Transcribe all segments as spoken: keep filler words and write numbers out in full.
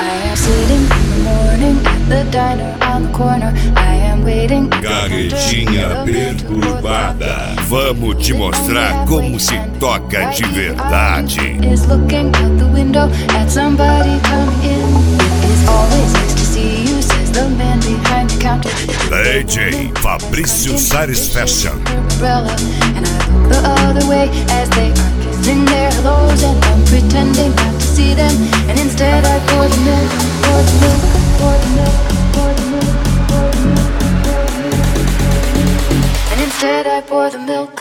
Carretinha perturbada. Vamos te mostrar como se toca de verdade. D J Fabrício Sares Fashion. Sing their hellos and I'm pretending not to see them. And instead I pour the milk, pour the milk, pour the milk, pour the milk, pour the milk, pour the milk. And instead I pour the milk.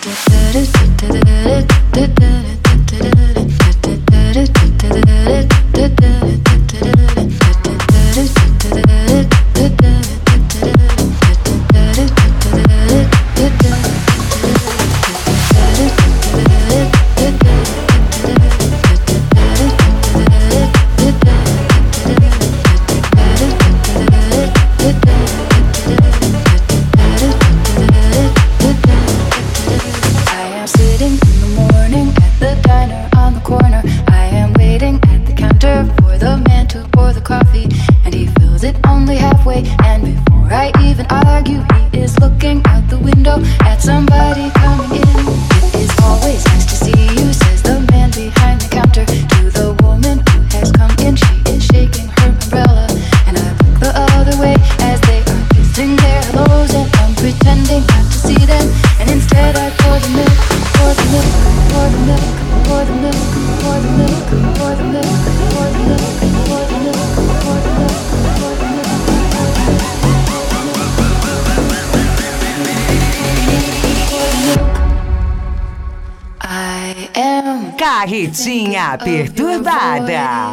Carretinha perturbada,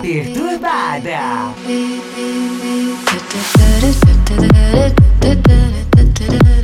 perturbada.